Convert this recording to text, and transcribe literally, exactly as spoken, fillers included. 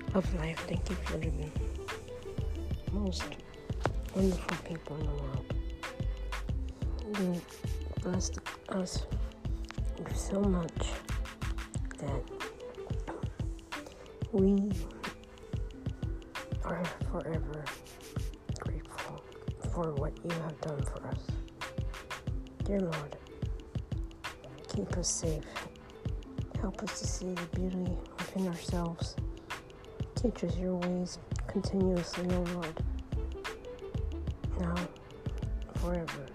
of life. Thank you for the most wonderful people in the world. You blessed us with so much that we are forever grateful for what you have done for us. Dear Lord, keep us safe. Help us to see the beauty within ourselves. Teach us your ways continuously, O Lord, now, forever.